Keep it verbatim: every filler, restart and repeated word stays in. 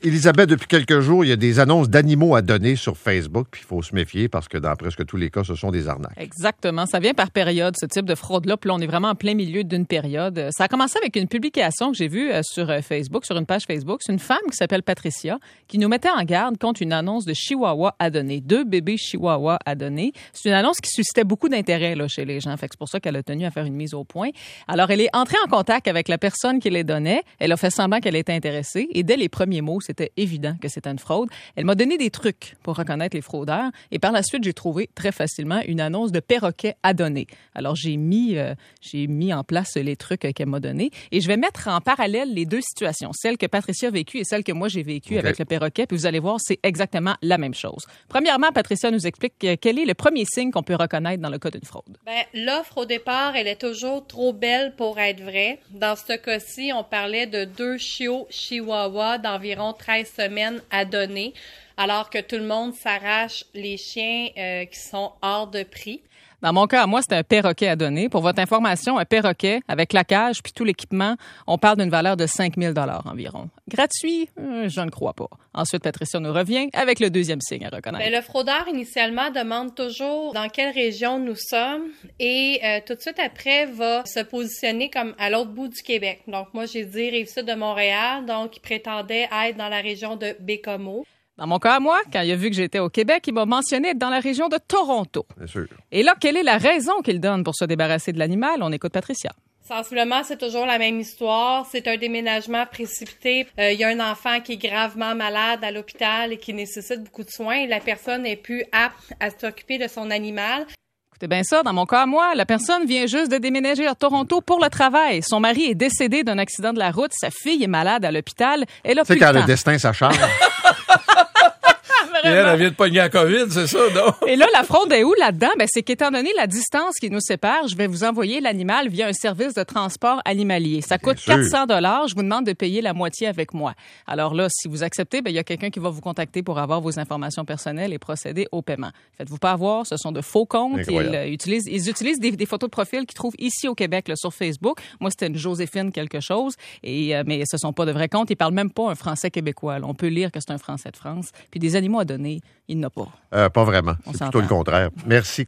Elisabeth, depuis quelques jours, il y a des annonces d'animaux à donner sur Facebook, puis il faut se méfier parce que dans presque tous les cas, ce sont des arnaques. Exactement. Ça vient par période, ce type de fraude-là. Puis là, on est vraiment en plein milieu d'une période. Ça a commencé avec une publication que j'ai vue sur Facebook, sur une page Facebook. C'est une femme qui s'appelle Patricia qui nous mettait en garde contre une annonce de chihuahua à donner. Deux bébés chihuahua à donner. C'est une annonce qui suscitait beaucoup d'intérêt là, chez les gens. Fait que c'est pour ça qu'elle a tenu à faire une mise au point. Alors, elle est entrée en contact avec la personne qui les donnait. Elle a fait semblant qu'elle était intéressée. Et dès les premiers mots, c'était évident que c'était une fraude. Elle m'a donné des trucs pour reconnaître les fraudeurs. Et par la suite, j'ai trouvé très facilement une annonce de perroquet à donner. Alors, j'ai mis, euh, j'ai mis en place les trucs qu'elle m'a donnés. Et je vais mettre en parallèle les deux situations. Celle que Patricia a vécue et celle que moi, j'ai vécue okay. avec le perroquet. Puis vous allez voir, c'est exactement la même chose. Premièrement, Patricia nous explique quel est le premier signe qu'on peut reconnaître dans le cas d'une fraude. Bien, l'offre, au départ, elle est toujours trop belle pour être vraie. Dans ce cas-ci, on parlait de deux chiots chihuahuas d'environ treize semaines à donner, alors que tout le monde s'arrache les chiens euh, qui sont hors de prix. Dans mon cas, moi, c'était un perroquet à donner. Pour votre information, un perroquet avec la cage puis tout l'équipement, on parle d'une valeur de cinq mille dollars environ. Gratuit? Euh, je ne crois pas. Ensuite, Patricia nous revient avec le deuxième signe à reconnaître. Bien, le fraudeur, initialement, demande toujours dans quelle région nous sommes et euh, tout de suite après, va se positionner comme à l'autre bout du Québec. Donc, moi, j'ai dit Rive-Sud de Montréal, donc il prétendait être dans la région de Bécomo. Dans mon cas à moi, quand il a vu que j'étais au Québec, il m'a mentionné être dans la région de Toronto. Bien sûr. Et là, quelle est la raison qu'il donne pour se débarrasser de l'animal? On écoute Patricia. Sensiblement, c'est toujours la même histoire. C'est un déménagement précipité. Euh, il y a un enfant qui est gravement malade à l'hôpital et qui nécessite beaucoup de soins. Et la personne n'est plus apte à s'occuper de son animal. C'est bien ça. Dans mon cas à moi, la personne vient juste de déménager à Toronto pour le travail. Son mari est décédé d'un accident de la route. Sa fille est malade à l'hôpital. Elle a plus le temps. C'est quand le le destin s'acharne. Et elle, elle vient de pogner la COVID, c'est ça, non? Et là, la fraude est où là-dedans? Ben, c'est qu'étant donné la distance qui nous sépare, je vais vous envoyer l'animal via un service de transport animalier. Ça coûte quatre cents dollars. Je vous demande de payer la moitié avec moi. Alors là, si vous acceptez, ben, il y a quelqu'un qui va vous contacter pour avoir vos informations personnelles et procéder au paiement. Faites-vous pas avoir. Ce sont de faux comptes. Ils euh, utilisent, ils utilisent des, des photos de profil qu'ils trouvent ici au Québec, là, sur Facebook. Moi, c'était une Joséphine quelque chose. Et, euh, mais ce sont pas de vrais comptes. Ils parlent même pas un français québécois. Là. On peut lire que c'est un français de France. Puis des animaux à donner, il n'a pas. Euh, pas vraiment. C'est plutôt le contraire. Merci.